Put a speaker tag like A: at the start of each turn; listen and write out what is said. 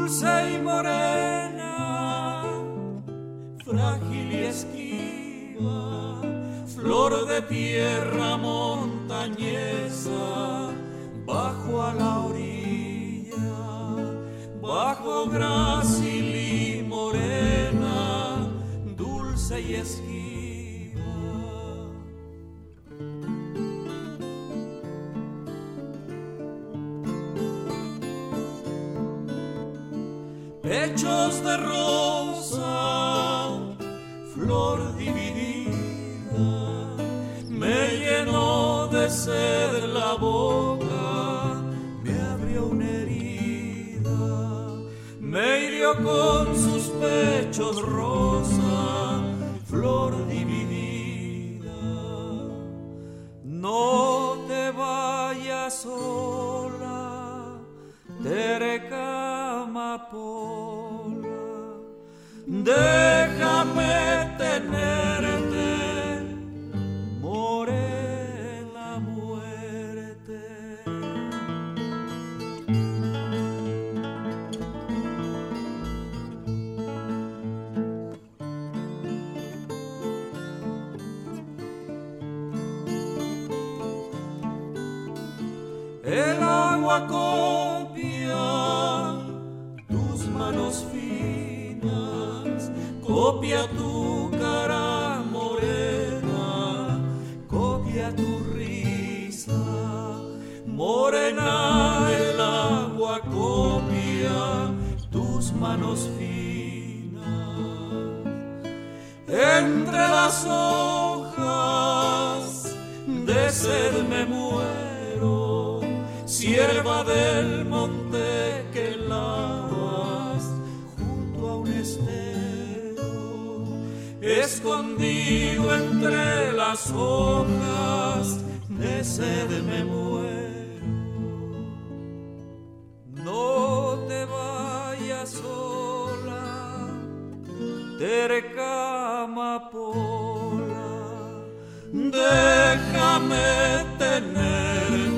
A: dulce y morena, frágil y esquiva, flor de tierra montañesa, bajo a la orilla, bajo grácil y morena, dulce y esquiva. Pechos de rosa, flor dividida, me llenó de sed la boca, me abrió una herida, me hirió con sus pechos rosa, flor dividida. No te vayas sola, terca amapola, déjame tenerte, more la muerte. El agua copia tus manos finas, copia tu cara morena, copia tu risa morena. El agua copia tus manos finas. Entre las hojas de sed me muero, sierva del monte que lavas junto a un estero, escondido entre las hojas, de sed me muero. No te vayas sola, terca amapola, déjame tener